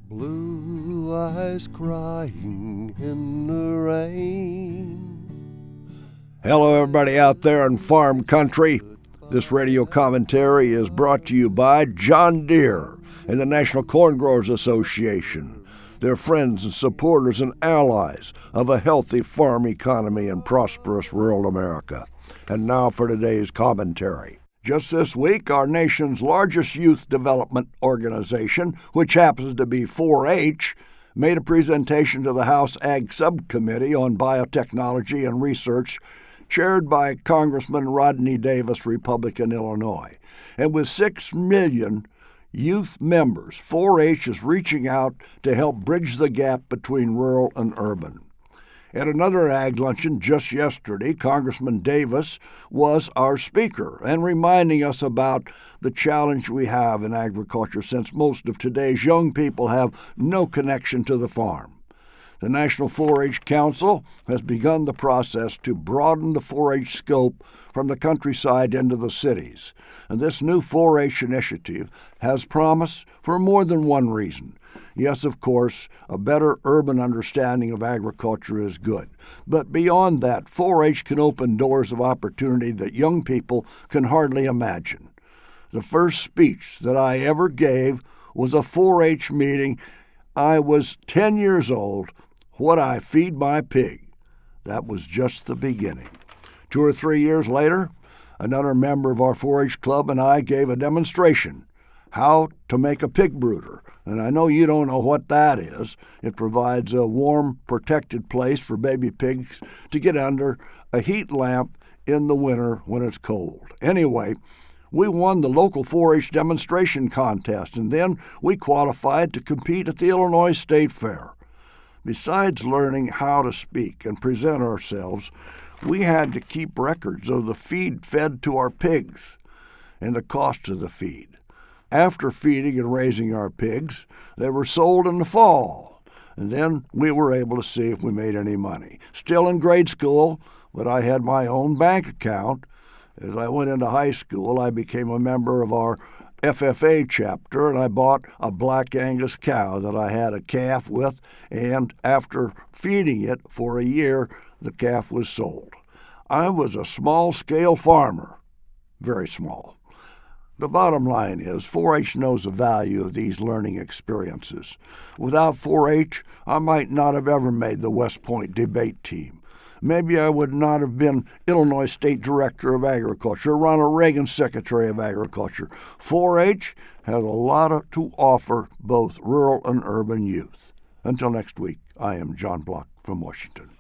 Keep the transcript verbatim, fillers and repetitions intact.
Blue eyes crying in the rain. Hello, everybody out there in farm country. This radio commentary is brought to you by John Deere and the National Corn Growers Association. They're friends and supporters and allies of a healthy farm economy in prosperous rural America. And now for today's commentary. Just this week, our nation's largest youth development organization, which happens to be four H, made a presentation to the House Ag Subcommittee on Biotechnology and Research, chaired by Congressman Rodney Davis, Republican, Illinois. And with six million youth members, four H is reaching out to help bridge the gap between rural and urban. At another ag luncheon just yesterday, Congressman Davis was our speaker and reminding us about the challenge we have in agriculture since most of today's young people have no connection to the farm. The National four H Council has begun the process to broaden the four H scope from the countryside into the cities. And this new four H initiative has promise for more than one reason. Yes, of course, a better urban understanding of agriculture is good. But beyond that, four H can open doors of opportunity that young people can hardly imagine. The first speech that I ever gave was a four H meeting. I was ten years old. What I feed my pig. That was just the beginning. Two or three years later, another member of our four H club and I gave a demonstration how to make a pig brooder. And I know you don't know what that is. It provides a warm, protected place for baby pigs to get under a heat lamp in the winter when it's cold. Anyway, we won the local four H demonstration contest, and then we qualified to compete at the Illinois State Fair. Besides learning how to speak and present ourselves, we had to keep records of the feed fed to our pigs and the cost of the feed. After feeding and raising our pigs, they were sold in the fall, and then we were able to see if we made any money. Still in grade school, but I had my own bank account. As I went into high school, I became a member of our F F A chapter, and I bought a Black Angus cow that I had a calf with, and after feeding it for a year, the calf was sold. I was a small-scale farmer, very small. The bottom line is four H knows the value of these learning experiences. Without four H, I might not have ever made the West Point debate team. Maybe I would not have been Illinois State Director of Agriculture, Ronald Reagan Secretary of Agriculture. four H has a lot to offer both rural and urban youth. Until next week, I am John Block from Washington.